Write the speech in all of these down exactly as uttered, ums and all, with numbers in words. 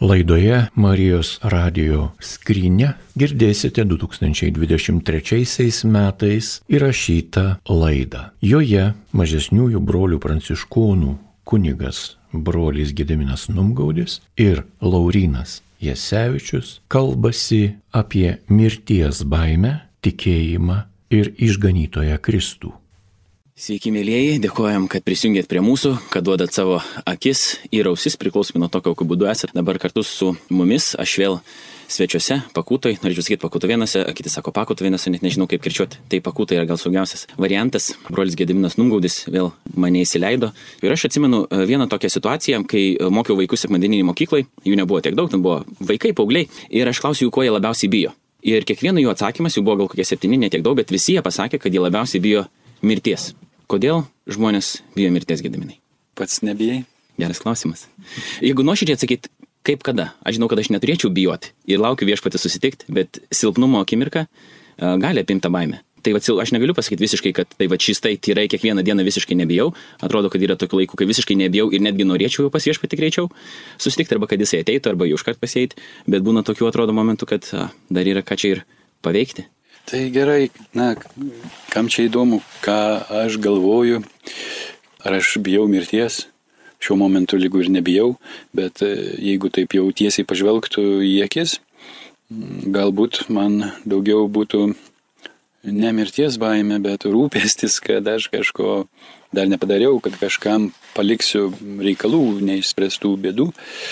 Laidoje Marijos radijo skrynia girdėsite du tūkstančiai dvidešimt trečiaisiais metais įrašytą laidą. Joje mažesniųjų brolių pranciškonų kunigas brolis Gediminas Numgaudis ir Laurynas Jasevičius kalbasi apie mirties baimę, tikėjimą ir išganytoją Kristų. Sveiki, mėlyjeji, dėkojam, kad prisijungėt prie mūsų, kad duodat savo akis ir ausis, priklausomai nuo to, kokiu būdu esate dabar kartu su mumis. Aš vėl svečiuose, Pakutoj, norėčiau sakyti Pakutovėnuose, kiti sako Pakutovėnuose, net nežinau kaip kirčiuoti. Tai Pakutai yra gal saugiausias variantas. Brolis Gediminas Numgaudis vėl mane įsileido. Ir aš atsimenu vieną tokią situaciją, kai mokiau vaikus sekmadieninėje mokyklai, jų nebuvo tiek daug, ten buvo vaikai, paaugliai, ir aš klausiau jų, ko jie labiausiai bijo. Ir kiekvieno jų atsakymas, jų buvo gal kokie septyni, ne tiek daug, bet visi jie pasakė, kad jie labiausiai bijo mirties. Kodėl žmonės bijo mirties, Gediminai? Pats nebijai? Geras klausimas. Jeigu nuoširdžiai atsakyti, kaip kada? Aš žinau, kad aš neturėčiau bijoti ir laukiu viešpatį susitikti, bet silpnumo akimirka uh, gali apimti tą baimę. Tai va, aš negaliu pasakyti visiškai, kad tai va čistai, tyrai kiekvieną dieną visiškai nebijau. Atrodo, kad yra tokių laikų, kai visiškai nebijau ir netgi norėčiau jau pas viešpatį greičiau susitikti, arba kad jisai ateitų, arba jau iškart pasieiti. Bet būna tokių, atrodo, momentų, kad uh, dar yra ką čia ir paveikti. Tai gerai, na, kam čia įdomu, ką aš galvoju, ar aš bijau mirties, šiuo momentu lygu ir nebijau, bet jeigu taip jau tiesiai pažvelgtų į akis, galbūt man daugiau būtų ne mirties baimė, bet rūpestis, kad aš kažko dar nepadariau, kad kažkam paliksiu reikalų, neišspręstų bėdų,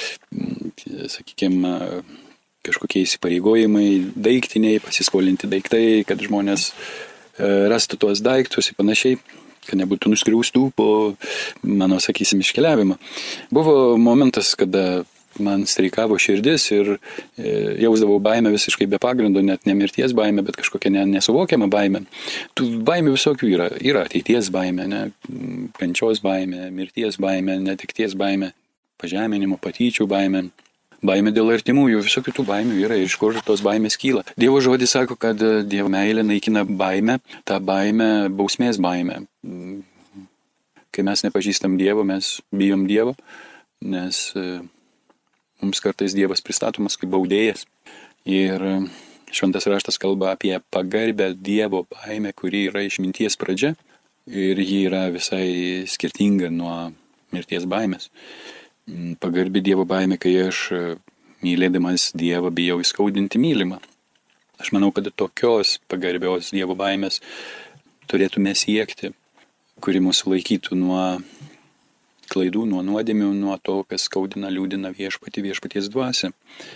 sakykime, kažkokie įsipareigojimai, daiktiniai, pasiskolinti daiktai, kad žmonės rastų tuos daiktus ir panašiai, kad nebūtų nuskriaustų po mano, sakysim, iškeliavimą. Buvo momentas, kada man streikavo širdis ir jausdavau baimę visiškai be pagrindo, net ne mirties baimę, bet kažkokia nesuvokiama baimė. Tų baimių visokių yra. Yra ateities baimė, ne, kančios baimė, mirties baimė, netekties baimė, pažeminimo, patyčių baimė. Baimė dėl artimųjų, visokių tų baimių yra ir iš kur tos baimės kyla. Dievo žodis sako, kad Dievo meilė naikina baimę, tą baimę bausmės baimę. Kai mes nepažįstam Dievo, mes bijom Dievo, nes mums kartais Dievas pristatomas kaip baudėjas. Ir šventas raštas kalba apie pagarbę Dievo baimę, kuri yra išminties pradžia ir ji yra visai skirtinga nuo mirties baimės. Pagarbi Dievo baimė, kai aš mylėdamas Dievą bijau įskaudinti mylimą. Aš manau, kad tokios pagarbios Dievo baimės turėtume siekti, kuri mūsų laikytų nuo klaidų, nuo nuodėmių, nuo to, kas skaudina, liūdina viešpatį, viešpaties dvasią.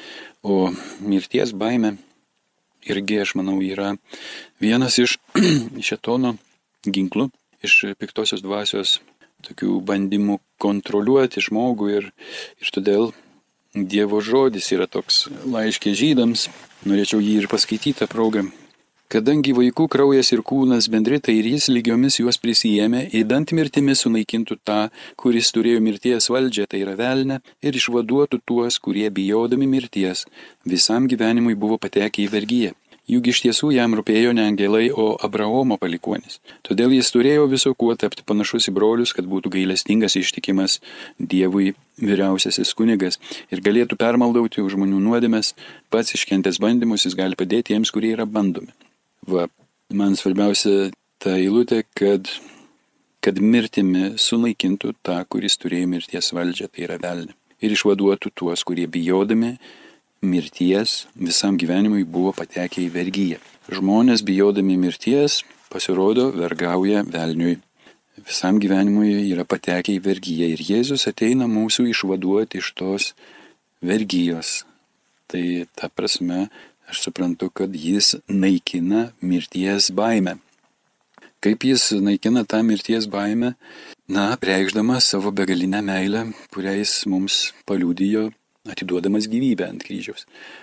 O mirties baimė irgi, aš manau, yra vienas iš šėtono ginklų, iš piktosios dvasios tokių bandymų kontroliuoti žmogų ir, ir todėl Dievo žodis yra toks laiškė žydams, norėčiau jį ir paskaityti tą progą. Kadangi vaikų kraujas ir kūnas bendri, tai ir jis lygiomis juos prisijėmė, įdant mirtimi sunaikintų tą, kuris turėjo mirties valdžią, tai yra velnią, ir išvaduotų tuos, kurie bijodami mirties visam gyvenimui buvo patekę į vergiją. Juk iš tiesų jam rūpėjo ne angelai, o Abraomo palikuonis. Todėl jis turėjo viso kuo tapti panašus į brolius, kad būtų gailestingas ištikimas Dievui vyriausiasis kunigas ir galėtų permaldauti už žmonių nuodėmes, pats iškentęs bandymus jis gali padėti jiems, kurie yra bandomi. Va, man svarbiausia ta eilutė, kad, kad mirtimi sunaikintų tą, kuris turėjo mirties valdžią, tai yra velnią, ir išvaduotų tuos, kurie bijodami mirties visam gyvenimui buvo patekę į vergiją. Žmonės bijodami mirties pasirodo vergauja velniui. Visam gyvenimui yra patekę į vergiją ir Jėzus ateina mūsų išvaduoti iš tos vergijos. Tai ta prasme aš suprantu, kad jis naikina mirties baimę. Kaip jis naikina tą mirties baimę? Na, reikšdamas savo begalinę meilę, kurią jis mums paliudijo, atiduodamas gyvybę ant kryžiaus.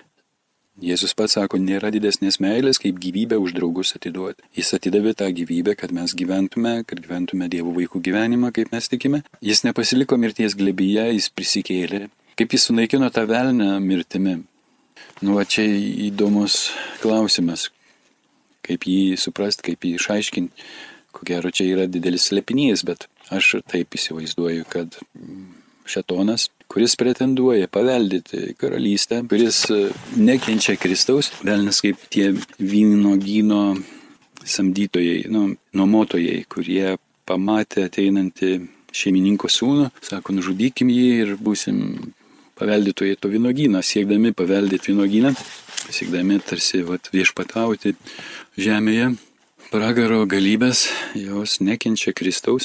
Jėzus pats sako, nėra didesnės meilės, kaip gyvybę už draugus atiduoti. Jis atidavė tą gyvybę, kad mes gyventume, kad gyventume Dievo vaikų gyvenimą, kaip mes tikime. Jis nepasiliko mirties glėbyje, jis prisikėlė. Kaip jis sunaikino tą velnią mirtimi? Nu, va čia įdomus klausimas. Kaip jį suprast, kaip jį išaiškinti. Ko gero, čia yra didelis slėpinys, bet aš taip įsivaizduoju, kad šėtonas, kuris pretenduoja paveldėti karalystę, kuris nekenčia Kristaus, velnias kaip tie vynogyno samdytojai, nu, nuomotojai, kurie pamatė ateinantį šeimininko sūnų, sako, nužudykim jį ir būsim paveldėtojai to vynogyno, siekdami paveldėti vynogyną, siekdami tarsi vat, viešpatauti žemėje. Pragaro galybės, jos nekenčia Kristaus,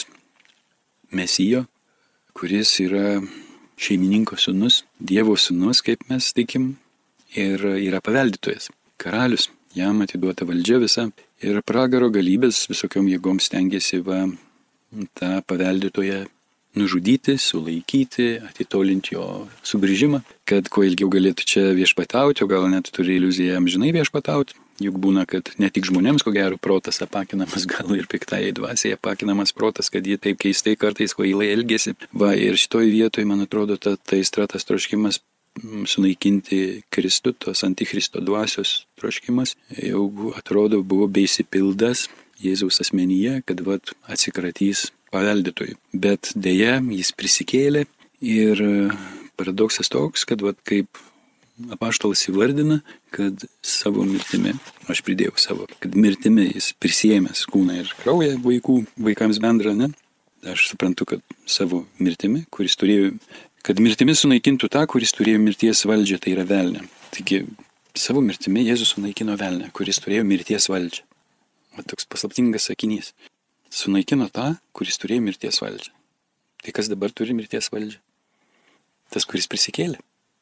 Mesijo, kuris yra šeimininko sūnus, Dievo sūnus, kaip mes tikim, ir yra paveldėtojas, karalius, jam atiduota valdžia visa. Ir pragaro galybės visokiom jėgom stengiasi va, tą paveldėtoją nužudyti, sulaikyti, atitolinti jo sugrįžimą, kad kuo ilgiau galėtų čia viešpatauti, o gal net turi iliuziją amžinai viešpatauti. Juk būna, kad ne tik žmonėms, ko gero, protas apakinamas, gal ir piktai dvasiai apakinamas protas, kad jie taip keistai kartais kvailai elgesi. Va, ir šitoj vietoj, man atrodo, ta, ta aistra, tas troškimas sunaikinti Kristų, tos antikristo dvasios troškimas, jau atrodo buvo beisipildas Jėzaus asmenyje, kad vat, atsikratys paveldėtojų. Bet dėja, jis prisikėlė ir paradoksas toks, kad vat, kaip apaštalas įvardina, kad savo mirtimi, aš pridėjau savo, kad mirtimi jis prisėmęs kūną ir kraują vaikų, vaikams bendrą, ne? Aš suprantu, kad savo mirtimi, kuris turėjo, kad mirtimi sunaikintų tą, kuris turėjo mirties valdžią, tai yra velnę. Taigi, savo mirtimi Jėzus sunaikino velnę, kuris turėjo mirties valdžią. O toks paslaptingas sakinys. Sunaikino tą, kuris turėjo mirties valdžią. Tai kas dabar turi mirties valdžią? Tas, kuris prisikėlė.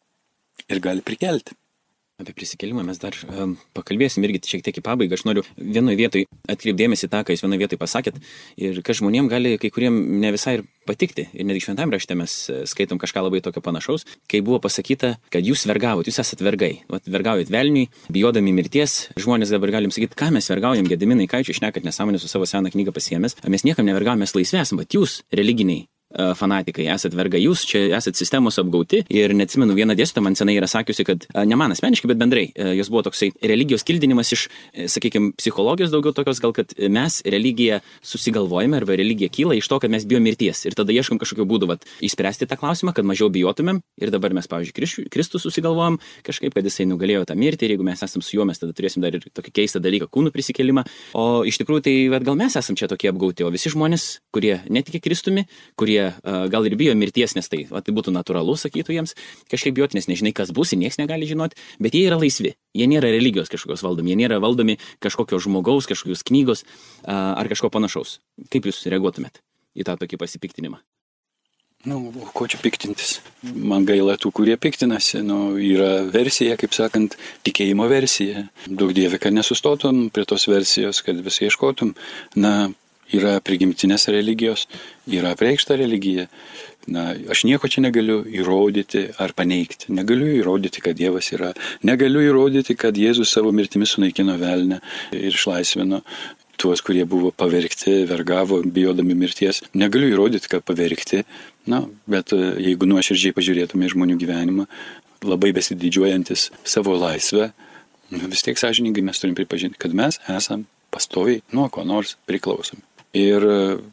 Ir gali prikelti. Apie prisikėlimą mes dar um, pakalbėsim irgi šiek tiek į pabaigą. Aš noriu vienoje vietoje atkreipdėmėsi tą, ką jūs vienoje vietoje pasakėt. Ir kad žmonėm gali kai kuriem ne visai ir patikti. Ir netgi šventam rašte mes skaitom kažką labai tokio panašaus, kai buvo pasakyta, kad jūs vergavot, jūs esat vergai. Vat vergaujat velniui, bijodami mirties. Žmonės dabar galim sakyti, ką mes vergaujam, Gediminai, ką jūs šnekat nesąmonę su savo seną knygą pasiėmęs. Mes niekam nevergaujam, mes laisvi esam, bet jūs religiniai fanatikai, esat verga, jūs čia esat sistemos apgauti ir neatsimenu, viena dėstytoja man senai yra sakiusi, kad ne man asmeniškai, bet bendrai, jos buvo toksai religijos kildinimas iš, sakykime, psichologijos daugiau tokios, gal kad mes religiją susigalvojame arba religija kyla iš to, kad mes bijom mirties ir tada ieškom kažkokių būdų, vat, išspręsti tą klausimą, kad mažiau bijotumėm ir dabar mes, pavyzdžiui, Kristų susigalvojam kažkaip, kad jisai nugalėjo tą mirtį ir jeigu mes esam su juo, mes tada turėsim dar ir tokį keistą dalyką, kūnų prisikėlimą, o iš tikrųjų tai vat, gal mes esam čia tokie apgauti, o visi žmonės, kurie netiki Kristumi, kurie gal ir bijo mirties, nes tai, o, tai būtų natūralu, sakytų jiems, kažkaip bijoti, nes nežinai, kas bus, ir nieks negali žinoti, bet jie yra laisvi, jie nėra religijos kažkokios valdomi, jie nėra valdomi kažkokio žmogaus, kažkokios knygos ar kažko panašaus. Kaip jūs reaguotumėt į tą tokį pasipiktinimą? Nu, ko čia piktintis? Man gaila tų, kurie piktinasi, nu, yra versija, kaip sakant, tikėjimo versija. Daug dievė, kad nesustotum prie tos versijos, kad vis ieškotum. Na, yra prigimtinės religijos, yra apreikšta religija. Na, aš nieko čia negaliu įrodyti ar paneigti. Negaliu įrodyti, kad Dievas yra. Negaliu įrodyti, kad Jėzus savo mirtimi sunaikino velnę ir išlaisvino tuos, kurie buvo pavergti, vergavo, bijodami mirties. Negaliu įrodyti, kad pavergti. Na, bet jeigu nuoširdžiai pažiūrėtume žmonių gyvenimą, labai besididžiuojantis savo laisvę, vis tiek sąžiningai mes turim pripažinti, kad mes esam pastoviai nuo ko nors priklausomi. Ir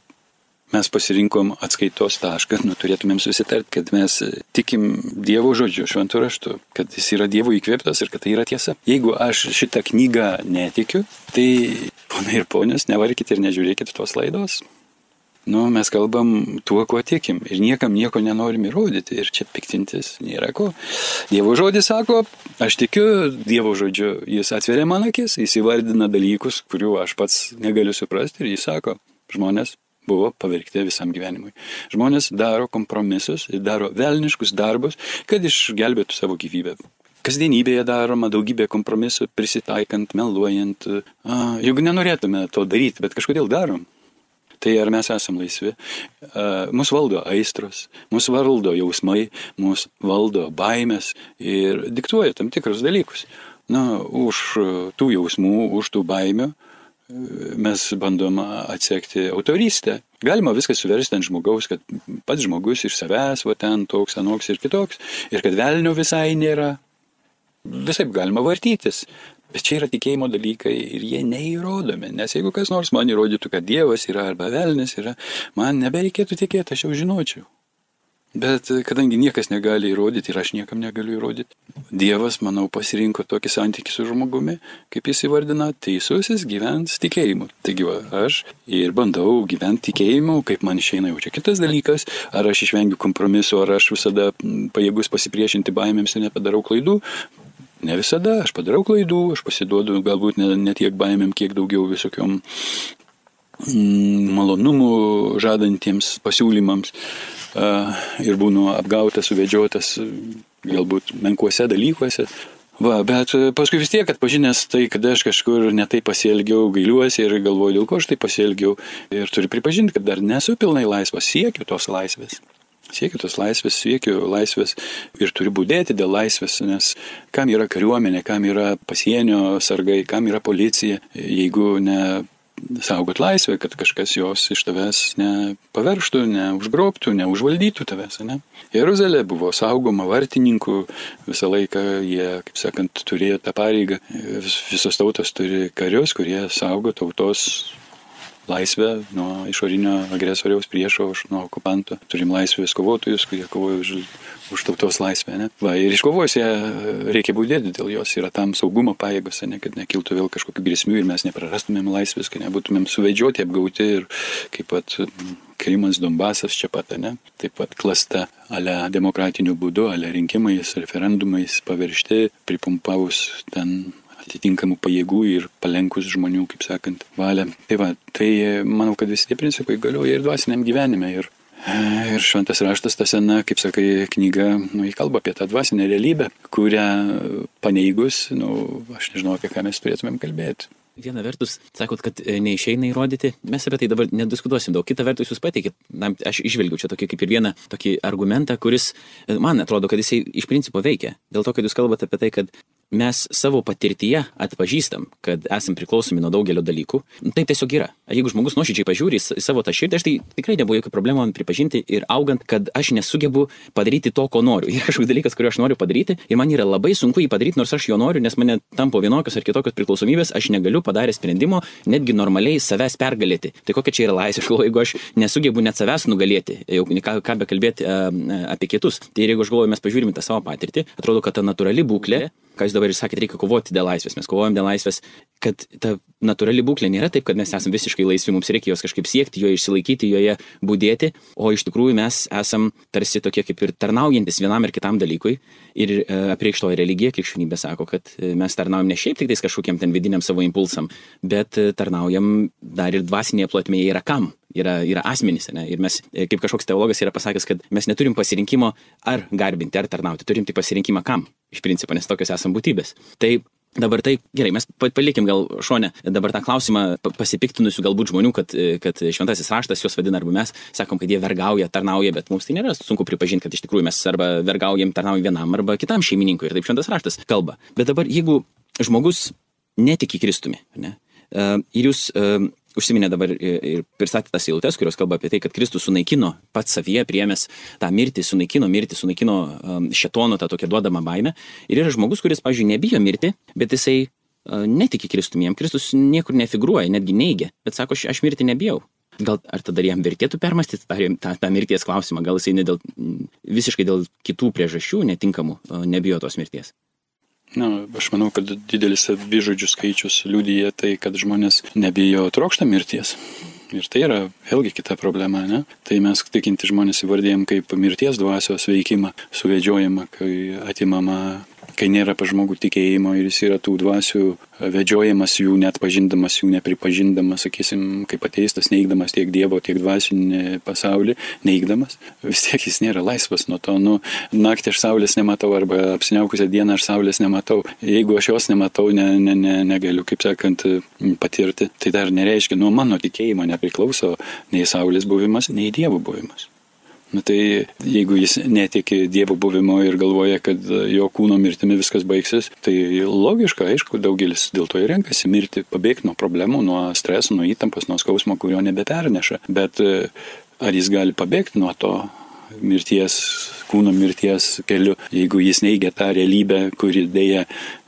mes pasirinkom atskaitos tašką, nu, turėtumėm susitart, kad mes tikim Dievo žodžiu, šventu raštu, kad jis yra Dievo įkvėptas ir kad tai yra tiesa. Jeigu aš šitą knygą netikiu, tai ponai ir ponios, nevarkite ir nežiūrėkite tos laidos. Nu, mes kalbam tuo, kuo tikim ir niekam nieko nenorim įrodyti ir čia piktintis nėra ko. Dievo žodis sako, aš tikiu Dievo žodžiu, jis atveria man akis, jis įvardina dalykus, kurių aš pats negaliu suprasti ir jis sako, žmonės buvo pavergti visam gyvenimui. Žmonės daro kompromisus ir daro velniškus darbus, kad išgelbėtų savo gyvybę. Kasdienybėje daroma daugybė kompromisų, prisitaikant, meluojant. A, juk nenorėtume to daryti, bet kažkodėl darom. Tai ar mes esam laisvi? Mūsų valdo aistros, mūsų valdo jausmai, mūsų valdo baimės ir diktuoja tam tikrus dalykus. Na, už tų jausmų, už tų baimių mes bandom atsekti autorystę. Galima viską suversti ant žmogaus, kad pats žmogus iš savęs, va ten toks, anoks ir kitoks, ir kad velnio visai nėra. Visaip galima vartytis. Bet čia yra tikėjimo dalykai ir jie neįrodomi, nes jeigu kas nors man įrodytų, kad Dievas yra arba velnis yra, man nebereikėtų tikėti, aš jau žinočiau. Bet kadangi niekas negali įrodyti ir aš niekam negaliu įrodyti, Dievas, manau, pasirinko tokį santykį su žmogumi, kaip jis įvardina, teisusis gyvens tikėjimu. Taigi va, aš ir bandau gyventi tikėjimu, kaip man išeina jau čia kitas dalykas, ar aš išvengiu kompromisu, ar aš visada pajėgus pasipriešinti baimėms ir nepadarau klaidų. Ne visada, aš padarau klaidų, aš pasiduodu galbūt ne, ne tiek baimėm, kiek daugiau visokiom mm, malonumų žadantiems pasiūlymams. Uh, ir būnu apgautas, suvedžiotas galbūt menkuose dalykuose. Va, bet paskui vis tiek, kad pažinęs tai, kad aš kažkur netai pasielgiau, gailiuosi ir galvoju, dėl ko aš tai pasielgiau. Ir turiu pripažinti, kad dar nesu pilnai laisvas, siekiu tos laisvės. Siekiu tos laisvės, siekiu laisvės ir turiu būdėti dėl laisvės, nes kam yra kariuomenė, kam yra pasienio sargai, kam yra policija, jeigu ne saugot laisvę, kad kažkas jos iš tavęs nepaverštų, neužgrobtų, neužvaldytų tavęs. Ne? Jeruzalė buvo saugoma vartininkų, visą laiką jie, kaip sakant, turėjo tą pareigą. Vis, visos tautos turi karius, kurie saugo tautos laisvę nuo išorinio agresoriaus priešo, nuo okupanto. Turim laisvės kovotojus, kurie kovoja už, už tautos laisvę. Ne? Va, ir iškovojus ją reikia būdėti dėl jos, yra tam saugumo pajėgos, ne, kad nekiltų vėl kažkokių grėsmių ir mes neprarastumėm laisvės, kad nebūtumėm suvedžioti, apgauti ir kaip pat Krymas, Donbasas čia pat, ne? Taip pat klasta ale demokratiniu būdu, ale rinkimais, referendumais paveršti, pripumpavus ten atitinkamų pajėgų ir palenkus žmonių, kaip sakant, valią. Tai va, tai manau, kad visi tie principai galioja ir dvasiniam gyvenime. Ir, ir šventas raštas, ta sena, kaip sakai, knyga, nu, jį kalba apie tą dvasinę realybę, kurią paneigus, nu, aš nežinau, apie ką mes turėtumėm kalbėti. Viena vertus, sakot, kad neišeina įrodyti, mes apie tai dabar nediskutuosim daug. Kita vertus, jūs pateikit, na, aš išvelgiu čia tokį kaip ir vieną tokį argumentą, kuris, man atrodo, kad jisai iš principo veikia. Dėl to, kad jūs kalbate apie tai, kad mes savo patirtyje atpažįstam, kad esam priklausomi nuo daugelio dalykų. Taip tiesiog yra. Jeigu žmogus nuoširdžiai pažiūri į savo tą širdį, aš tai tikrai nebuvo jokių problemų man pripažinti ir augant, kad aš nesugebu padaryti to, ko noriu. Yra kažkoks dalykas, kurio aš noriu padaryti ir man yra labai sunku jį padaryti, nors aš jo noriu, nes mane tampo vienokios ar kitokios priklausomybės, aš negaliu padarę sprendimo netgi normaliai savęs pergalėti. Tai kokia čia yra laisvė, jeigu aš nesugebu net savęs nugalėti, jau ką, ką be kalbėti apie kitus. Tai jeigu aš galvoju, mes pažiūrime tą savo patirtį, atrodo, kad ta natūrali būklė, ką jūs dabar ir sakėte, reikia kovoti dėl laisvės, mes kovojam dėl laisvės, kad ta natūrali būklė nėra taip, kad mes esame visiškai laisvi, mums reikia jos kažkaip siekti, joje išsilaikyti, joje būdėti, o iš tikrųjų mes esam tarsi tokie kaip ir tarnaujantis vienam ir kitam dalykui ir e, apreikštoji religija, krikščionybė sako, kad mes tarnaujam ne šiaip tik tais kažkokiam ten vidiniam savo impulsam, bet tarnaujam dar ir dvasinėje plotmėje yra kam. Yra, yra asmenys, ne? Ir mes, kaip kažkoks teologas yra pasakęs, kad mes neturim pasirinkimo ar garbinti, ar tarnauti, turim tik pasirinkimą kam, iš principo, nes tokios esam būtybės. Tai dabar tai, gerai, mes palikim gal šone dabar tą klausimą pasipiktinusių galbūt žmonių, kad, kad šventasis raštas juos vadina, arba mes sakom, kad jie vergauja, tarnauja, bet mums tai nėra sunku pripažinti, kad iš tikrųjų mes arba vergaujam, tarnaujam vienam, arba kitam šeimininkui, ir taip šventas raštas kalba. Bet dabar, jeigu žmogus netiki Kristumi, ne, ir jūs užsiminė dabar ir pristatė tas eilutes, kurios kalba apie tai, kad Kristus sunaikino pats savyje, priėmęs tą mirtį, sunaikino mirtį, sunaikino um, šėtono tą tokią duodamą baimę. Ir yra žmogus, kuris, pavyzdžiui, nebijo mirti, bet jisai uh, netiki Kristumi, jam Kristus niekur nefigūruoja, netgi neigia, bet sako, aš, aš mirti nebijau. Gal ar tada jam vertėtų permastyti tą, tą, tą mirties klausimą, gal jisai ne dėl, visiškai dėl kitų priežasčių netinkamų uh, nebijo tos mirties. Na, aš manau, kad didelis savižudžių skaičius liudyja tai, kad žmonės nebijo trokšta mirties. Ir tai yra vėlgi kita problema, ne? Tai mes tikinti žmonės įvardėjom kaip mirties dvasios veikimą, suvedžiojimą, kai atimama, kai nėra pa žmogų tikėjimo ir jis yra tų dvasių vedžiojamas, jų net pažindamas, jų nepripažindamas, sakysim, kaip ateistas, neigdamas tiek Dievo, tiek dvasinį pasaulį, neigdamas, vis tiek jis nėra laisvas nuo to. Nu, naktį aš saulės nematau arba apsiniaukusią dieną aš saulės nematau. Jeigu aš jos nematau, ne, ne, ne, negaliu, kaip sakant, patirti, tai dar nereiškia, nuo mano tikėjimo nepriklauso nei saulės buvimas, nei Dievo buvimas. Na tai jeigu jis netiki Dievo buvimo ir galvoja, kad jo kūno mirtimi viskas baigsis, tai logiška, aišku, daugelis dėl to ir renkasi mirti, pabėgti nuo problemų, nuo streso, nuo įtampos, nuo skausmo, kurio nebeperneša. Bet ar jis gali pabėgti nuo to mirties, kūno mirties keliu, jeigu jis neigia tą realybę, kuri dėja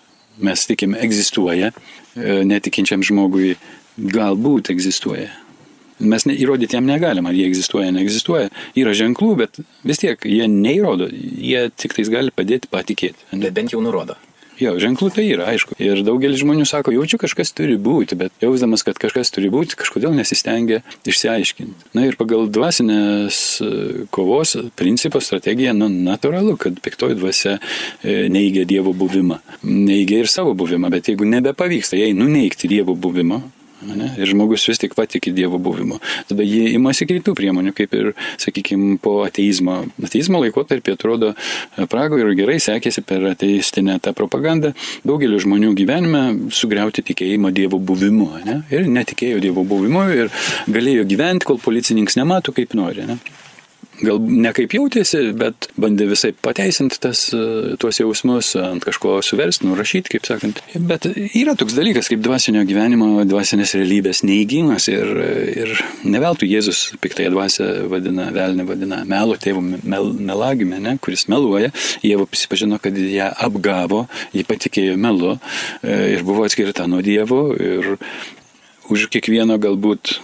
mes tikim egzistuoja, netikinčiam žmogui galbūt egzistuoja. Mes ne, įrodyti jam negalim, ar jie egzistuoja, neegzistuoja. Yra ženklų, bet vis tiek jie neįrodo, jie tik tais gali padėti patikėti. Bet bent jau nurodo. Jo, ženklų tai yra, aišku. Ir daugelis žmonių sako, jaučiu, kažkas turi būti, bet jausdamas, kad kažkas turi būti, kažkodėl nesistengia išsiaiškinti. Na ir pagal dvasinės kovos principą, strategiją, nu, natūralu, kad piktoji dvasia neigia Dievo buvimą. Neigia ir savo buvimą, bet jeigu nebepavyksta jai nuneigti Dievo buvimą, ne, ir žmogus vis tik patiki Dievo buvimu, tada jie imasi kitų priemonių, kaip ir, sakykime, po ateizmo. Ateizmo laikotarpį atrodo Prago ir gerai sekėsi per ateistinę tą propagandą daugelio žmonių gyvenime sugriauti tikėjimo Dievo buvimu. Ne, ir netikėjo Dievo buvimu ir galėjo gyventi, kol policininkas nemato, kaip nori. Ne. Gal ne kaip jautėsi, bet bandė visai pateisinti tas, tuos jausmus, ant kažko suversti, nurašyti, kaip sakant. Bet yra toks dalykas kaip dvasinio gyvenimo, dvasinės realybės neįgymas ir, ir neveltui Jėzus piktąją dvasią vadina, velnę vadina melo tėvu, mel, melagime, ne, kuris meluoja. Jėva prisipažino, kad ją apgavo, ji patikėjo melu ir buvo atskirta nuo Dievo ir už kiekvieno galbūt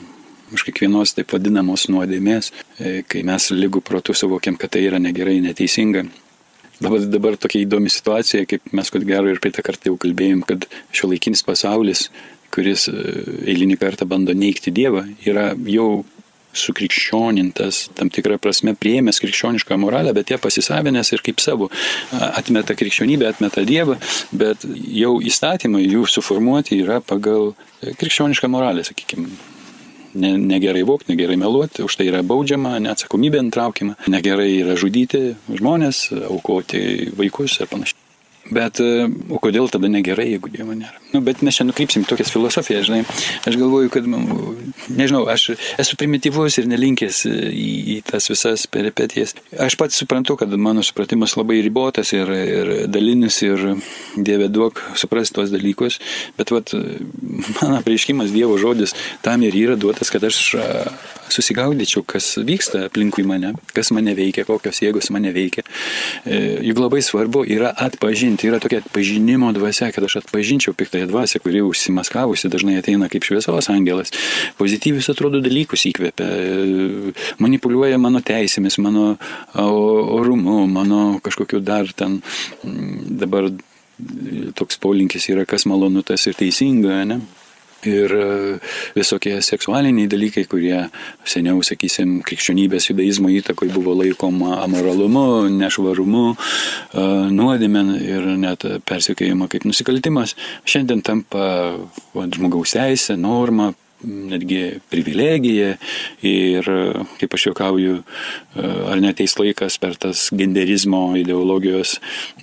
už kiekvienos taip vadinamos nuodėmės, kai mes lygų protų suvokiam, kad tai yra negerai, neteisinga. Dabar, dabar tokia įdomi situacija, kaip mes ko gero ir praeitą kartą jau kalbėjom, kad šiuolaikinis pasaulis, kuris eilinį kartą bando neigti Dievą, yra jau sukrikščionintas, tam tikrą prasme priėmęs krikščionišką moralę, bet ją pasisavinęs ir kaip savo atmeta krikščionybę, atmeta Dievą, bet jau įstatymai jų suformuoti yra pagal krikščionišką moralę, sakykime. Ne, negerai vogti, negerai meluoti, už tai yra baudžiama, neatsakomybė nutraukiama, negerai yra žudyti žmonės, aukoti vaikus ir panašiai. Bet, o kodėl tada negerai, jeigu Dievo nėra? Nu, bet mes čia nukrypsim tokias filosofijas, žinai. Aš galvoju, kad, nežinau, aš esu primityvus ir nelinkęs į, į tas visas peripetijas. Aš pats suprantu, kad mano supratimas labai ribotas ir, ir dalinis ir Dieve duok suprasti tuos dalykus, bet vat, mano apreiškimas Dievo žodis tam ir yra duotas, kad aš susigaudyčiau, kas vyksta aplinkui mane, kas mane veikia, kokios jėgos mane veikia. Juk labai svarbu yra atpažinti, yra tokia atpažinimo dvasia, kad aš atpažinčiau piktąją dvasią, kuri užsimaskavusi dažnai ateina kaip šviesos angelas, pozityvius atrodo dalykus įkvepia, manipuliuoja mano teisėmis, mano orumu, mano kažkokiu dar ten dabar toks polinkis yra, kas malonu, tas ir teisinga, ne? Ir visokie seksualiniai dalykai, kurie seniau, sakysim, krikščionybės judaizmo įtakoj buvo laikoma amoralumu, nešvarumu, nuodėmė ir net persekiojama kaip nusikaltimas, šiandien tampa va, žmogaus teisė, norma, netgi privilegija ir, kaip aš juokauju, ar neteis laikas per tas genderizmo ideologijos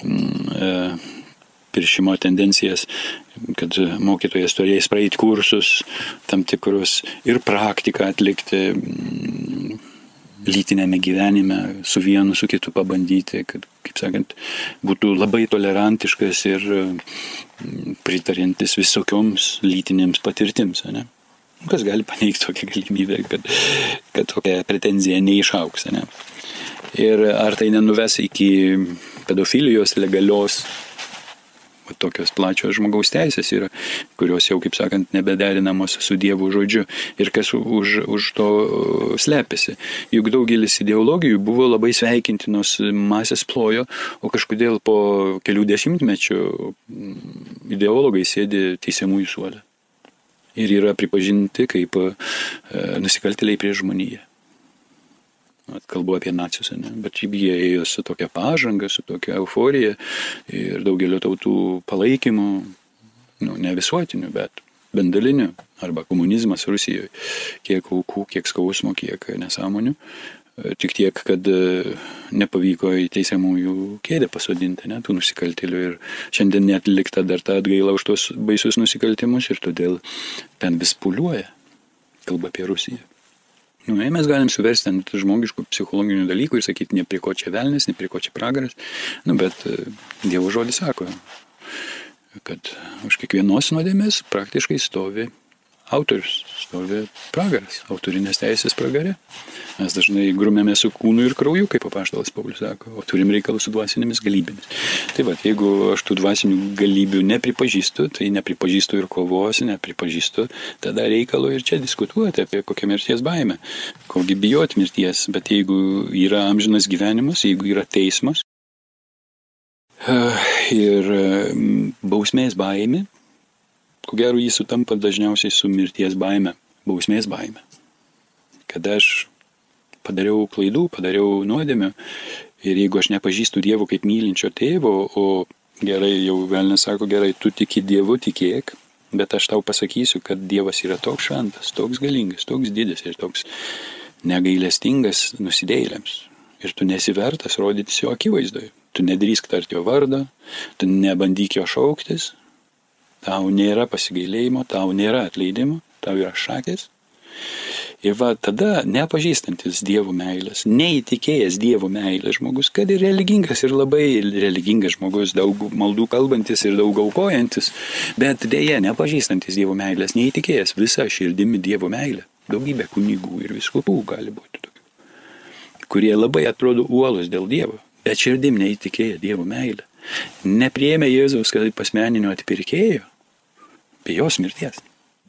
piršimo tendencijas, kad mokytojas turės praeiti kursus tam tikrus ir praktiką atlikti lytinėme gyvenime, su vienu, su kitu pabandyti, kad, kaip sakant, būtų labai tolerantiškas ir pritarintis visokioms lytinėms patirtims. Ne? Kas gali paneigti tokią galimybę, kad, kad tokia pretenzija neišauks. Ne? Ir ar tai nenuves iki pedofilijos legalios, tokios plačios žmogaus teisės yra, kurios jau, kaip sakant, nebederinamos su Dievo žodžiu. Ir kas už, už to slepiasi. Juk daugelis ideologijų buvo labai sveikintinos, masės plojo, o kažkodėl po kelių dešimtmečių ideologai sėdi teisiamųjų suole. Ir yra pripažinti kaip nusikaltėliai prieš žmoniją. Kalbu apie nacius, ne? Bet jie ėjo su tokia pažanga, su tokia euforija ir daugelio tautų palaikymu, nu, ne visuotiniu, bet bendaliniu, arba komunizmas Rusijoje, kiek aukų, kiek skausmo, kiek nesąmonių, tik tiek, kad nepavyko į teisiamųjų kėdę pasodinti, ne, tų nusikaltėlių ir šiandien net likta dar ta atgaila už tos baisius nusikaltimus ir todėl ten vis puliuoja, kalba apie Rusiją. Nu, mes galim suversti ant žmogiškų psichologinių dalykų ir sakyti, ne prie ko čia velnis, ne prie ko čia pragaras. Nu, bet Dievo žodis sako, kad už kiekvienos nuodėmės praktiškai stovi autorius, stovi pragaras, autorinės teisės pragare. Mes dažnai grumėme su kūnu ir krauju, kaip apaštalas Paulius sako, o turim reikalų su dvasinėmis galybėmis. Tai va, jeigu aš tų dvasinių galybių nepripažįstu, tai nepripažįstu ir kovos, nepripažįstu, tada reikalo ir čia diskutuoti apie kokią mirties baimę, kogi bijoti mirties, bet jeigu yra amžinas gyvenimas, jeigu yra teismas ir bausmės baimė, ko gero jį sutampa dažniausiai su mirties baime, bausmės baime. Kada aš padariau klaidų, padariau nuodėmių ir jeigu aš nepažįstu Dievo kaip mylinčio tėvo, o gerai, jau velnias sako, gerai, tu tiki Dievu, tikėk, bet aš tau pasakysiu, kad Dievas yra toks šventas, toks galingas, toks didis ir toks negailestingas nusidėjėliams. Ir tu nesi vertas rodytis jo akivaizdoje. Tu nedrįsk tarti jo vardą, tu nebandyk jo šauktis, tau nėra pasigailėjimo, tau nėra atleidimo, tau yra šakės. Ir va tada nepažįstantis Dievo meilės, neįtikėjęs Dievo meilės žmogus, kad ir religingas, ir labai religingas žmogus, daug maldų kalbantis ir daug aukojantis, bet dėja nepažįstantis Dievo meilės, neįtikėjęs visą širdimi Dievo meilę. Daugybė kunigų ir vyskupų gali būti tokių, kurie labai atrodo uolus dėl Dievo, bet širdim neįtikėję Dievo meilę. Nepriėmė Jėzaus kaip asmeninio atpirkėjo, bijos mirties.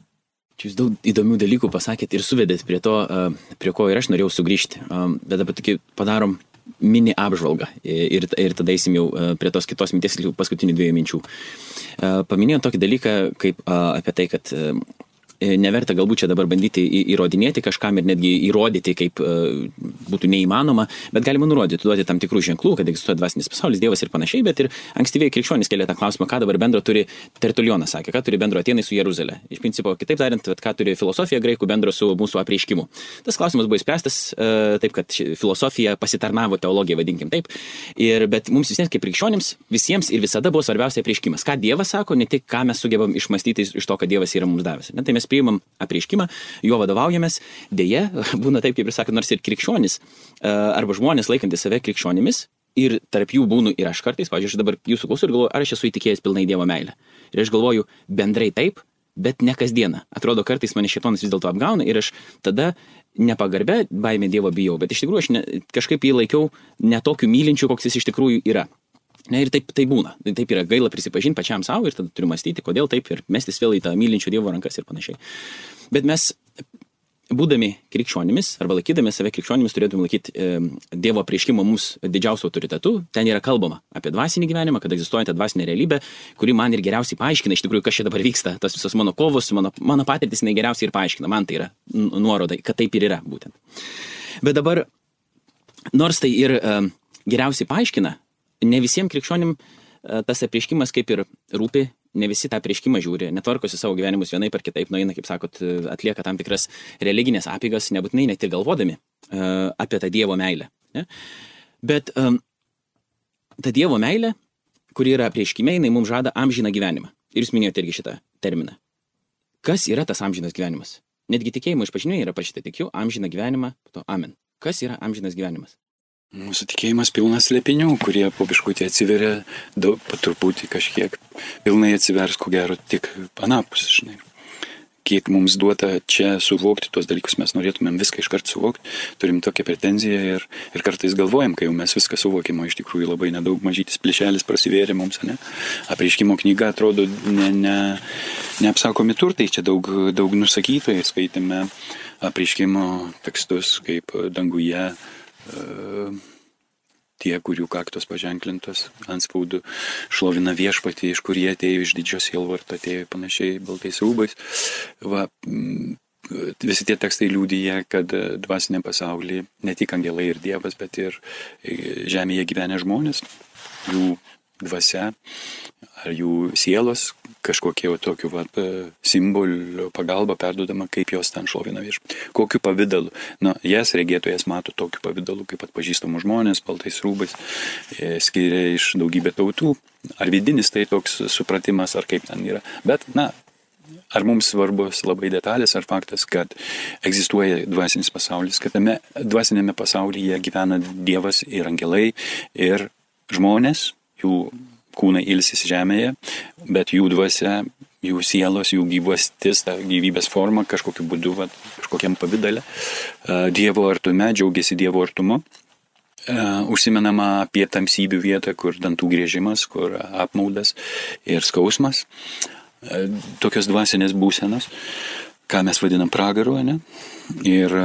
Jūs daug įdomių dalykų pasakėt ir suvedėt prie to, prie ko ir aš norėjau sugrįžti. Bet dabar tokį padarom mini apžvalgą ir, ir tada eisim jau prie tos kitos minties, paskutinių dviejų minčių. Paminėjau tokį dalyką kaip apie tai, kad neverta galbūt čia dabar bandyti įrodinėti kažkam ir netgi įrodyti, kaip būtų neįmanoma, bet galima nurodyti, duoti tam tikrų ženklų, kad egzistuoja dvasinis pasaulis, Dievas ir panašiai, bet ir ankstyviai krikščionys kėlė tą klausimą, ką dabar bendro turi Tertulionas, sakė, ką turi bendro Atėnai su Jeruzalė. Iš principo, kitaip tariant, ką turi filosofija graikų bendro su mūsų apreiškimu. Tas klausimas buvo išspręstas taip, kad filosofija pasitarnavo teologiją, vadinkim taip, ir, bet mums visiems kaip krikščionims, visiems ir visada buvo svarbiausia apreiškimas. Ką Dievas sako, ne tik ką mes sugebam išmąstyti iš to, kad Dievas yra mums davęs. Ne, tai mes priimam apreiškimą, juo vadovaujamės, dėja, būna taip, kaip ir sakė, nors ir krikščionis, arba žmonės laikantys save krikščionimis, ir tarp jų būnu ir aš kartais, pavyzdžiui, aš dabar jūsų klausau ir galvoju, ar aš esu įtikėjęs pilnai Dievo meilę. Ir aš galvoju, bendrai taip, bet ne kasdieną. Atrodo, kartais mane šėtonas vis dėlto apgauna ir aš tada nepagarbę baimę Dievo bijau, bet iš tikrųjų aš ne, kažkaip jį laikiau ne tokiu mylinčiu, koks jis iš tikrųjų yra. Ne, ir taip tai būna. Taip yra gaila prisipažinti pačiam savo ir tada turiu mąstyti, kodėl taip ir mestis vėl į tą mylinčių Dievo rankas ir panašiai. Bet mes, būdami krikščionimis arba laikydami save krikščionimis, turėtume laikyti e, Dievo apreiškimo mums didžiausiu autoritetu. Ten yra kalbama apie dvasinį gyvenimą, kad egzistuoja ta dvasinė realybė, kuri man ir geriausiai paaiškina, iš tikrųjų, kas čia dabar vyksta. Tas visos mano kovos, mano, mano patirtis, jinai geriausiai ir paaiškina. Man tai yra nuoroda, kad taip ir yra būtent. Bet dabar, nors tai ir e, geriausiai paaiškina, ne visiems krikščionim tas apreiškimas kaip ir rūpi, ne visi tą apreiškimą žiūri, netvarkosi savo gyvenimus vienaip ar kitaip, nueina, kaip sakot, atlieka tam tikras religinės apeigas, nebūtinai net ir galvodami uh, apie tą Dievo meilę. Ne? Bet um, ta Dievo meilė, kuri yra apreiškime, jinai mums žada amžiną gyvenimą. Ir jūs minėjote irgi šitą terminą. Kas yra tas amžinas gyvenimas? Netgi tikėjimo išpažinime yra pašita, tikiu amžiną gyvenimą, to amen. Kas yra amžinas gyvenimas? Mūsų tikėjimas pilnas slėpinių, kurie po biškutį atsiveria, daug, po truputį kažkiek pilnai atsivers, ko gero, tik anapus, žinai. Kiek mums duota čia suvokti tuos dalykus, mes norėtumėm viską iškart suvokti, turim tokią pretenziją ir, ir kartais galvojam, kai jau mes viską suvokime, iš tikrųjų labai nedaug mažytis plišelis prasivėrė mums, ne? Apreiškimo knyga atrodo ne, ne, neapsakomi turtai, čia daug, daug nusakytojai, skaitėme apreiškimo tekstus kaip danguje, tie, kurių kaktos paženklintos ant spaudų, šlovina viešpatį, iš kur jie atėjo, iš didžio sielvarto atėjo panašiai baltais rūbais. Va, visi tie tekstai liudija, kad dvasinė pasaulyje ne tik angelai ir Dievas, bet ir žemėje gyvenę žmonės, jų dvasia ar jų sielos kažkokie tokių va, simbolių pagalba perduodama, kaip jos ten šlovina viešpatį. Kokiu pavidalu. Na, jas regėtojas mato tokiu pavidalu, kaip atpažįstamų žmonės, baltais rūbais, skiria iš daugybę tautų. Ar vidinis tai toks supratimas, ar kaip ten yra. Bet, na, ar mums svarbus labai detalės, ar faktas, kad egzistuoja dvasinis pasaulis, kad tame dvasinėme pasaulyje gyvena Dievas ir angelai ir žmonės, jų kūnai ilsis žemėje, bet jų dvasia jų sielos, jų gyvastis, ta gyvybės forma kažkokiu būdu, va, kažkokiam pavydale. Dievo artume, džiaugiasi Dievo artumu. Užsimenama apie tamsybių vietą, kur dantų griežimas, kur apmaudas ir skausmas. Tokios dvasinės būsenos, ką mes vadinam pragaru, ne? Ir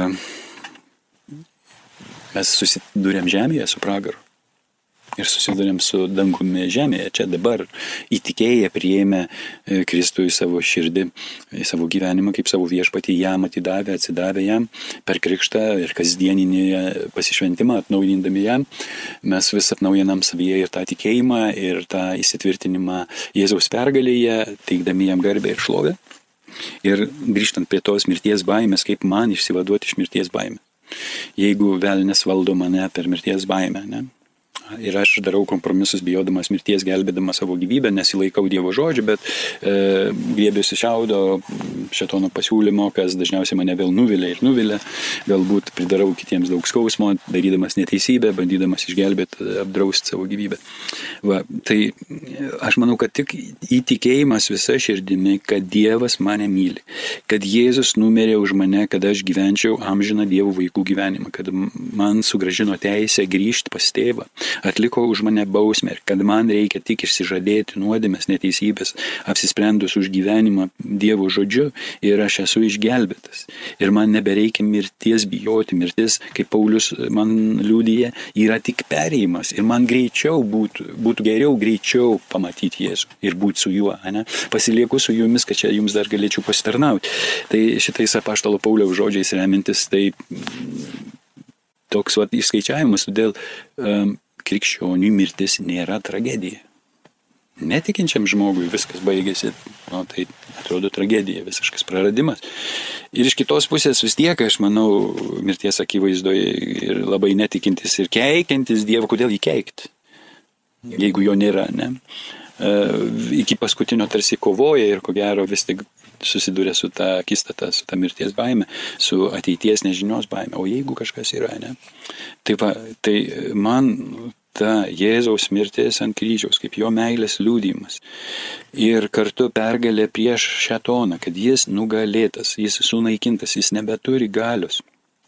mes susidūrėm žemėje su pragaru. Ir susidurėm su dangumi žemėje. Čia dabar įtikėję priėmė Kristų į savo širdį, į savo gyvenimą, kaip savo viešpatį, jam atidavę, atsidavę jam per krikštą ir kasdieninį pasišventimą, atnaujindami jam. Mes vis atnaujinam savyje ir tą tikėjimą, ir tą įsitvirtinimą Jėzaus pergalėje, teikdami jam garbę ir šlovę. Ir grįžtant prie tos mirties baimės, kaip man išsivaduoti iš mirties baimės. Jeigu velnias valdo mane per mirties baimę, ne? Ir aš darau kompromisus, bijodamas mirties, gelbėdamas savo gyvybę, nesilaikau Dievo žodžių, bet e, griebiuosi šiaudo šėtono pasiūlymo, kas dažniausiai mane vėl nuvilia ir nuvilia, galbūt pridarau kitiems daug skausmo, darydamas neteisybę, bandydamas išgelbėti, apdrausti savo gyvybę. Va, tai aš manau, kad tik įtikėjimas visa širdimi, kad Dievas mane myli, kad Jėzus numirė už mane, kad aš gyvenčiau amžiną Dievo vaikų gyvenimą, kad man sugrąžino teisę grįžti pas tėvą, atliko už mane bausmę ir kad man reikia tik išsižadėti nuodėmės, neteisybės, apsisprendus už gyvenimą Dievo žodžiu ir aš esu išgelbėtas. Ir man nebereikia mirties bijoti. Mirtis, kaip Paulius man liudija, yra tik perėjimas. Ir man greičiau būtų, būtų geriau greičiau pamatyti Jėzų ir būti su juo. Ne? Pasilieku su jumis, kad čia jums dar galėčiau pasitarnauti. Tai šitais apaštalo Pauliaus žodžiais remintis, tai toks vat, išskaičiavimas, todėl um, krikščionių mirtis nėra tragedija. Netikinčiam žmogui viskas baigėsi, nu, tai atrodo tragedija, visiškas praradimas. Ir iš kitos pusės vis tiek, aš manau, mirties akivaizdoje ir labai netikintis ir keikiantis Dievą, kodėl jį keikti, jeigu jo nėra, ne? Uh, iki paskutinio tarsi kovoja ir ko gero vis tik susiduria su ta akistata, su ta mirties baime, su ateities nežinios baime. O jeigu kažkas yra, ne? Tai, va, tai man ta Jėzaus mirtis ant kryžiaus, kaip jo meilės liudijimas ir kartu pergalė prieš šėtoną, kad jis nugalėtas, jis sunaikintas, jis nebeturi galios.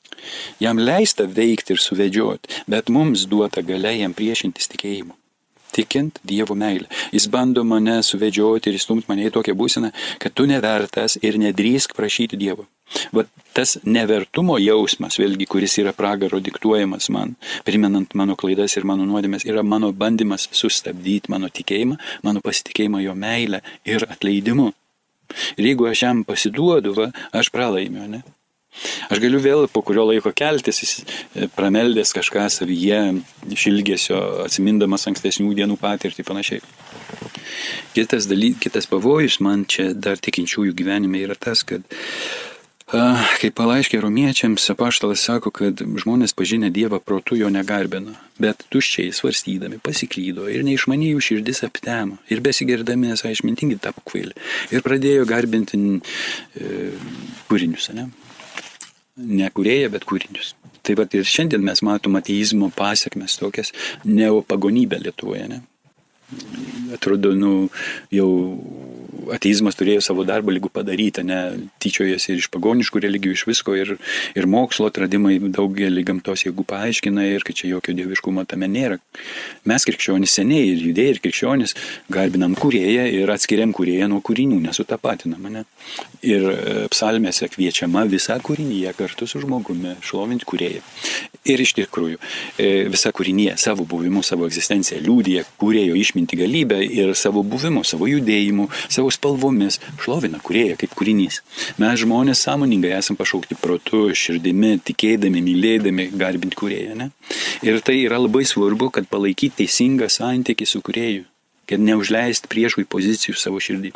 Jam leista veikti ir suvedžioti, bet mums duota galia jam priešintis tikėjimu. Tikint Dievo meilę. Jis bando mane suvedžioti ir įstumti mane į tokią būseną, kad tu nevertas ir nedrįsk prašyti Dievo. Va tas nevertumo jausmas, vėlgi, kuris yra pragaro diktuojamas man, primenant mano klaidas ir mano nuodėmes, yra mano bandymas sustabdyti mano tikėjimą, mano pasitikėjimą jo meilę ir atleidimu. Ir jeigu aš jam pasiduodu, va, aš pralaimiu, ne? Aš galiu vėl po kurio laiko keltis, prameldęs kažką savyje, iš ilgesio, atsimindamas ankstesnių dienų patirtį panašiai. Kitas, daly, kitas pavojus man čia dar tikinčiųjų gyvenime yra tas, kad a, kaip palaiškė romiečiams, apaštalas sako, kad žmonės pažinę Dievą protu jo negarbina, bet tuščiai svarstydami pasiklydo ir neišmanijų širdis aptemo ir besigerdami esą išmintingi tapo kvaili ir pradėjo garbinti e, kūrinius, ne? Ne kūrėją, bet kūrinius. Taip pat ir šiandien mes matom ateizmo pasiekmes tokias, neopagonybę Lietuvoje, ne? Atrodo, nu, jau ateizmas turėjo savo darbą lygų padaryti, ne, tyčiojasi ir iš pagoniškų religijų, iš visko, ir, ir mokslo atradimai daugelį gamtos jėgų paaiškina, ir kad čia jokio dieviškumo tame nėra. Mes krikščionys seniai, ir judėjai, ir krikščionys garbinam kūrėją ir atskiriam kūrėją nuo kūrinių, nesutapatinam, ne? Ir psalmėse kviečiama visa kūrinyje kartu su žmogumi šlovinti kūrėją. Ir iš tikrųjų, visa kūrinyje savo buvimu, savo egzistenciją liudija kūrėjo išminti galybę ir savo buvimu, savo judėjimu, savo spalvomis šlovina kūrėją kaip kūrinys. Mes žmonės sąmoningai esam pašaukti protu, širdimi, tikėdami, mylėdami, garbinti kūrėją, ne? Ir tai yra labai svarbu, kad palaikyti teisingą santykį su kūrėju, kad neužleisti priešui pozicijų savo širdį.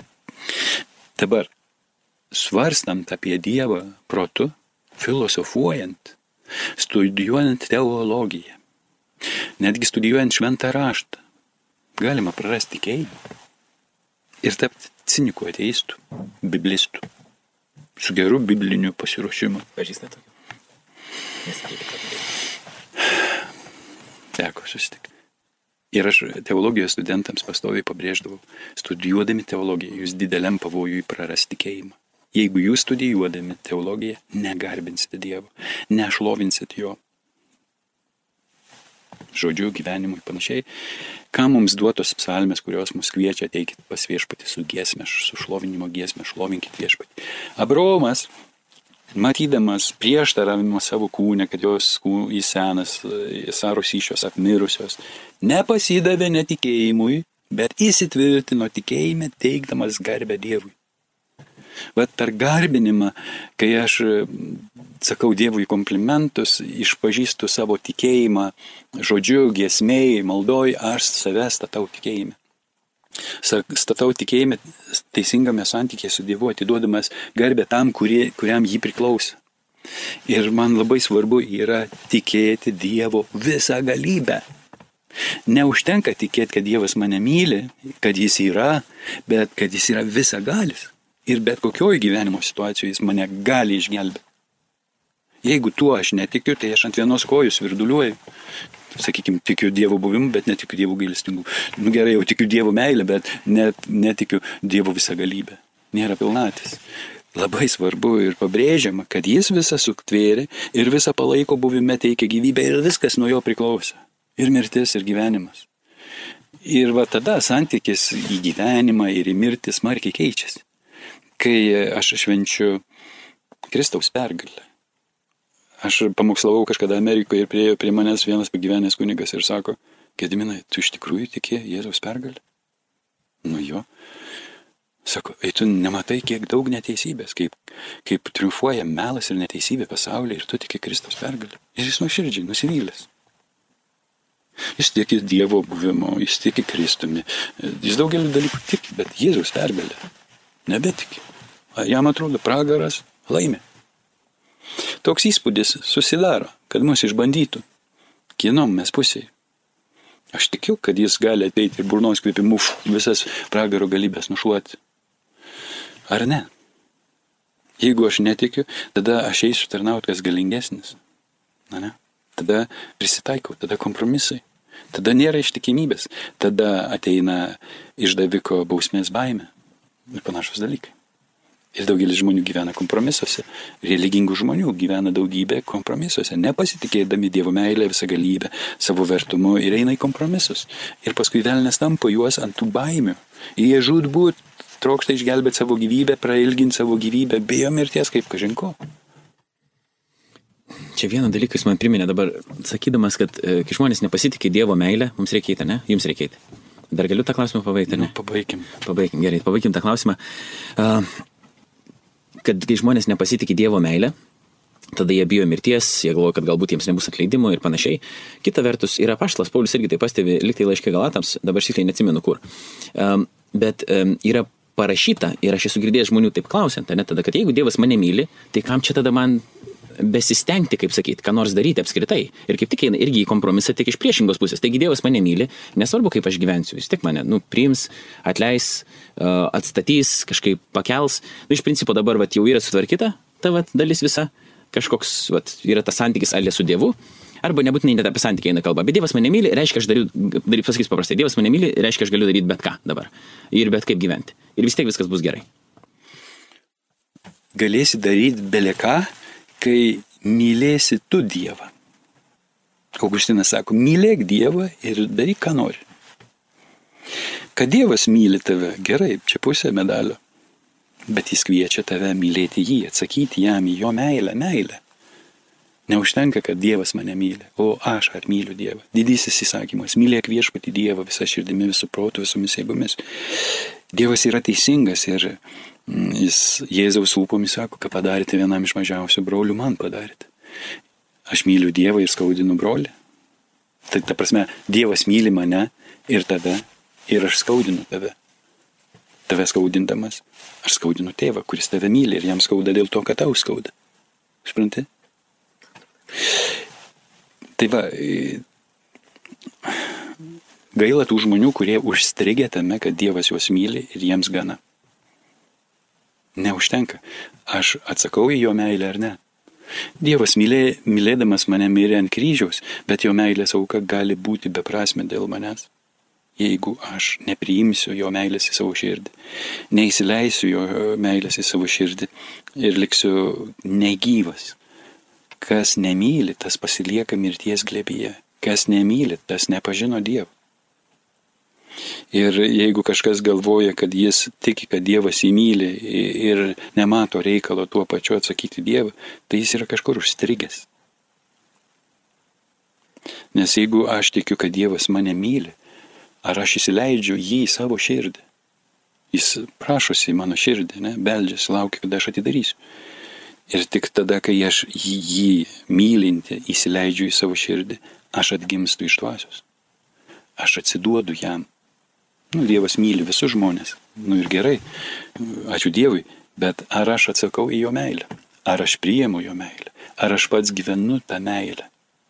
Dabar, svarstant apie Dievą protu, filosofuojant, studijuojant teologiją, netgi studijuojant šventą raštą, galima prarasti tikėjimą ir tapti ciniku ateistų, biblistų, su geru bibliniu pasiruošimu. Pažįstate tokį? Teko susitikti. Ir aš teologijos studentams pastoviai pabrėždavau, studijuodami teologiją, jūs dideliam pavojui prarasti tikėjimą. Jeigu jūs studijuodami teologiją negarbinsite Dievo, nešlovinsit Jo žodžiu, gyvenimui panašiai, ką mums duotos psalmės, kurios mus kviečia ateikit pas viešpatį su giesme, su šlovinimo giesme, šlovinkit viešpatį. Abraomas, matydamas prieštaravimą savo kūne, kad jos kūnas senas, Saros įsčios apmirusios, nepasidavė netikėjimui, bet įsitvirtino tikėjime, teikdamas garbę Dievui. Bet per garbinimą, kai aš sakau Dievui komplimentus, išpažįstu savo tikėjimą, žodžiu, giesmėj, maldoj, aš save statau tikėjime. Statau tikėjime teisingame santykėje su Dievu, atiduodamas garbę tam, kurie, kuriam jį priklauso. Ir man labai svarbu yra tikėti Dievo visą galybę. Neužtenka tikėti, kad Dievas mane myli, kad jis yra, bet kad jis yra visagalis. Ir bet kokioj gyvenimo situacijoje jis mane gali išgelbėti. Jeigu tuo aš netikiu, tai aš ant vienos kojos virduliuoju. Sakykime, tikiu Dievo buvimu, bet netikiu Dievo gailestingumu. Nu gerai, jau tikiu Dievo meilę, bet net, netikiu Dievo visagalybę. Nėra pilnatis. Labai svarbu ir pabrėžiama, kad jis visą suktvėrė ir visą palaiko buvime teikia gyvybę ir viskas nuo jo priklauso. Ir mirtis, ir gyvenimas. Ir va tada santykis į gyvenimą ir į mirtį smarkiai keičiasi. Kai aš švenčiu Kristaus pergalę. Aš pamokslavau kažkada Amerikoje ir priejo prie manęs vienas pagyvenęs kunigas ir sako, Gediminai, tu iš tikrųjų tiki Jėzaus pergalę? Nu jo. Sako, ei tu nematai, kiek daug neteisybės, kaip, kaip triumfuoja melas ir neteisybė pasaulyje ir tu tiki Kristaus pergalę. Ir jis nuoširdžiai nusivylęs. Jis tiki Dievo buvimo, jis tiki Kristumi, jis daugelį dalykų tiki, bet Jėzaus pergalę nebetiki. Jam atrodo pragaras laimė. Toks įspūdis susidaro, kad mus išbandytų. Kinom mes pusėje. Aš tikiu, kad jis gali ateiti ir burnos kvipimu visas pragaro galybės nušluoti. Ar ne? Jeigu aš netikiu, tada aš eisiu tarnauti kas galingesnis. Na ne? Tada prisitaikau, tada kompromisai. Tada nėra ištikimybės. Tada ateina išdaviko bausmės baimė. Ir panašus dalykai. Ir daugelis žmonių gyvena kompromisuose. Religingų žmonių gyvena daugybė kompromisuose, nepasitikėdami Dievo meilę, visą galybę, savo vertumu ir eina į kompromisus. Ir paskui velnias tampo juos ant tų baimių. Ir jie žūtbūt trokšta išgelbėti savo gyvybę, prailginti savo gyvybę, bijo mirties kaip kažinko. Čia vieną dalyką jis man priminė dabar, sakydamas, kad kai žmonės nepasitikė Dievo meilę, mums reikia eiti, ne? Jums reikia eiti. Dar galiu tą klausimą pabaigti, ne? Nu, pabaikim. Pabaikim, gerai, pabaikim tą klausimą. Uh, kad kai žmonės nepasitikė Dievo meilę, tada jie bijo mirties, jie galvoja, kad galbūt jiems nebus atleidimo ir panašiai. Kita vertus, ir apaštalas Paulius irgi tai pastebi, liktai laiške Galatams, dabar šitai neatsimenu kur. Um, bet um, yra parašyta, ir aš esu girdėjęs žmonių taip klausiant, ne, tada, kad jeigu Dievas mane myli, tai kam čia tada man besistengti, kaip sakyti, ką nors daryti apskritai. Ir kaip tik eina irgi į kompromisą tik iš priešingos pusės. Taigi Dievas mane myli, nesvarbu, kaip aš gyvensiu, jis tik mane, nu, priims, atleis, uh, atstatys, kažkaip pakels. Nu, iš principo dabar, vat, jau yra sutvarkyta ta, vat, dalis visa, kažkoks, vat, yra tas santykis alė su Dievu, arba nebūtinai net apie santykį eina kalba. Bet Dievas mane myli, reiškia, aš dariu, daryt, pasakysiu paprastai, Dievas mane myli, reiškia, aš galiu daryti bet ką dabar. Ir bet kaip gyventi. Ir vis tiek viskas bus gerai. Galėsi daryti beleką, kai mylėsi tu Dievą. Augustinas sako, mylėk Dievą ir daryk, ką nori. Kad Dievas myli tave, gerai, čia pusė medalio. Bet jis kviečia tave mylėti jį, atsakyti jam į jo meilę, meilę. Neužtenka, kad Dievas mane myli, o aš ar myliu Dievą. Didysis įsakymas, mylėk viešpatį Dievą visą širdimi, visų protų, visomis jėgomis. Dievas yra teisingas ir jis Jėzaus lūpomis sako, ką padarėte vienam iš mažiausių brolių, man padarėte. Aš myliu Dievą ir skaudinu brolį. Tai ta prasme, Dievas myli mane ir tave, ir aš skaudinu tave. Tave skaudindamas, aš skaudinu tėvą, kuris tave myli ir jam skauda dėl to, kad tau skauda. Supranti? Tai va, gaila tų žmonių, kurie užstrigė tame, kad Dievas juos myli ir jiems gana. Neužtenka. Aš atsakau į jo meilę ar ne. Dievas mylė, mylėdamas mane mirė ant kryžiaus, bet jo meilės auka gali būti beprasmė dėl manęs. jeigu aš nepriimsiu jo meilės į savo širdį, neįsileisiu jo meilės į savo širdį ir liksiu negyvas. Kas nemyli, tas pasilieka mirties glėbyje. Kas nemyli, tas nepažino Dievą. Ir jeigu kažkas galvoja, kad jis tiki, kad Dievas jį myli ir nemato reikalo tuo pačiu atsakyti Dievą, tai jis yra kažkur užstrigęs. Nes jeigu aš tikiu, kad Dievas mane myli, ar aš įsileidžiu jį į savo širdį? Jis prašosi į mano širdį, ne? Beldžiasi, laukia, kad aš atidarysiu. Ir tik tada, kai aš jį mylinti įsileidžiu į savo širdį, aš atgimstu iš dvasios. Aš atsiduodu jam. Nu, Dievas myli visus žmonės. Nu ir gerai, ačiū Dievui, bet ar aš atsakau į jo meilę? Ar aš priimu jo meilę? Ar aš pats gyvenu tą meilę?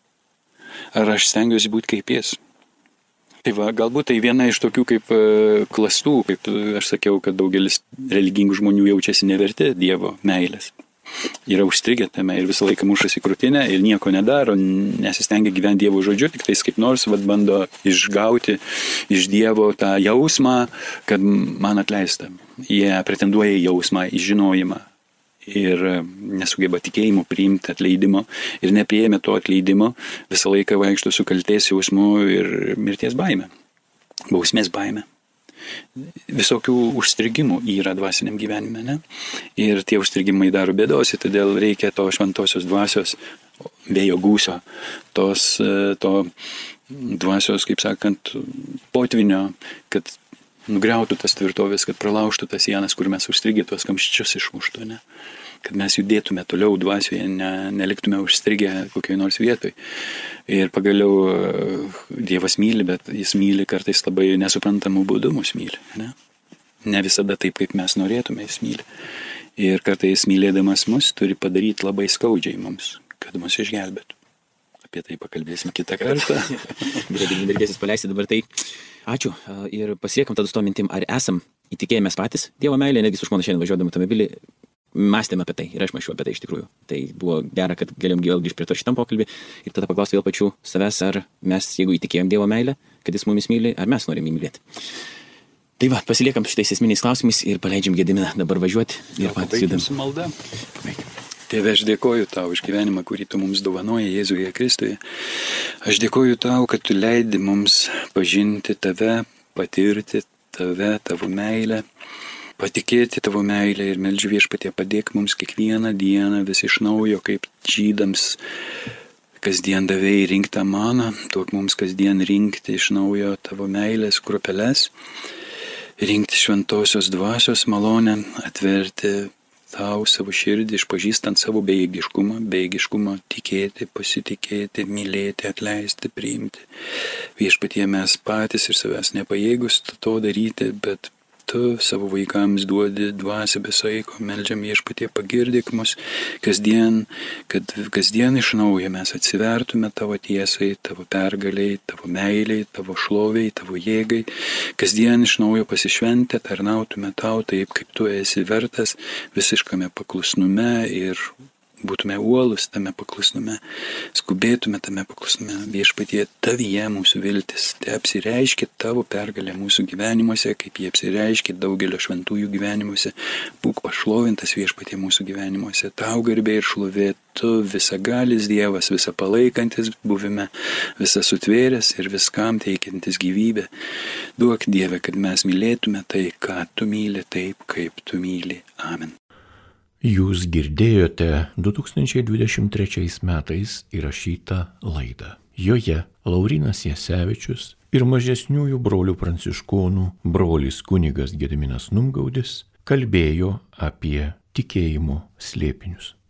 Ar aš stengiuosi būti kaip jis? Tai va, galbūt tai viena iš tokių kaip klastų, kaip aš sakiau, kad daugelis religingų žmonių jaučiasi neverti Dievo meilės. Yra užstrigę tame ir visą laiką mušasi krūtinę ir nieko nedaro, nesistengia gyventi Dievo žodžiu, tik tais kaip nors vat, bando išgauti iš Dievo tą jausmą, kad man atleista. Jie pretenduoja į jausmą, į žinojimą ir nesugeba tikėjimo priimti atleidimo ir nepriėmė to atleidimo, visą laiką vaikšto su kaltės jausmu ir mirties baime, bausmės baime. Visokių užstrigimų yra dvasiniam gyvenime, ne? Ir tie užstrigimai daro bėdos, todėl reikia to šventosios dvasios, vėjo gūsio, tos, to dvasios, kaip sakant, potvinio, kad nugriautų tas tvirtovės, kad pralaužtų tas sienas, kur mes užstrigę, tuos kamščius išmuštų, ne? Kad mes judėtume toliau dvasioje, ne, neliktume užstrigę kokioj nors vietoj. Ir pagaliau Dievas myli, bet jis myli kartais labai nesuprantamų būdų mus myli. Ne? Ne visada taip, kaip mes norėtume, jis myli. Ir kartais mylėdamas mus turi padaryti labai skaudžiai mums, kad mus išgelbėtų. Apie tai pakalbėsim kitą kartą. Greitai reikės paleisti dabar tai. Ačiū. Ir pasiekam tada su to mintim, ar esam įtikėję mes patys Dievo meilę, netgi su žmona šiandien važiuodami automobilį. Mąstėme apie tai ir aš mąsčiau apie tai iš tikrųjų. Tai buvo gera, kad galėjom vėl grįžti prie to šitam pokalbį ir tada paklausti vėl pačių savęs, ar mes, jeigu įtikėjom Dievo meilę, kad jis mumis myli, ar mes norim mylėti. Tai va, pasiliekam šitais esminiais klausimais ir paleidžiam Gediminą dabar važiuoti ir patys judam. Su malda. Tėve, aš dėkoju tau už gyvenimą, kurį tu mums dovanoji Jėzuje Kristuje. Aš dėkoju tau, kad tu leidi mums pažinti tave, patirti tave, tavo meilę. Patikėti tavo meilę ir meldžiu Viešpatie, padėk mums kiekvieną dieną vis iš naujo, kaip žydams kasdien davėjai rinktą maną, duok mums kasdien rinkti iš naujo tavo meilės kruopeles, rinkti šventosios dvasios malonę, atverti tau savo širdį, išpažįstant savo bejėgiškumą, bejėgiškumą tikėti, pasitikėti, mylėti, atleisti, priimti. Viešpatie, mes patys ir savęs nepajėgus to daryti, bet tu savo vaikams duodi dvasią be saiko, meldžiam Viešpatie, pagirdyk mus kasdien, kad kasdien iš naujo mes atsivertume tavo tiesai, tavo pergaliai, tavo meiliai, tavo šloviai, tavo jėgai, kasdien iš naujo pasišventę tarnautume tau taip, kaip tu esi vertas visiškame paklusnume ir būtume uolus tame paklusnume, skubėtume tame paklusnume. Viešpatie, tavyje mūsų viltis, te apsireiškia tavo pergalė mūsų gyvenimuose, kaip jie apsireiškia daugelio šventųjų gyvenimuose. Būk pašlovintas Viešpatie mūsų gyvenimuose, tau garbė ir šlovė, tu visagalis Dievas, visa palaikantis buvime, visa sutvėręs ir viskam teikiantis gyvybę. Duok Dieve, kad mes mylėtume tai, ką tu myli, taip, kaip tu myli. Amen. Jūs girdėjote du tūkstančiai dvidešimt trečiais metais įrašytą laidą. Joje Laurynas Jasevičius ir mažesniųjų brolių pranciškonų brolis kunigas Gediminas Numgaudis kalbėjo apie tikėjimo slėpinius.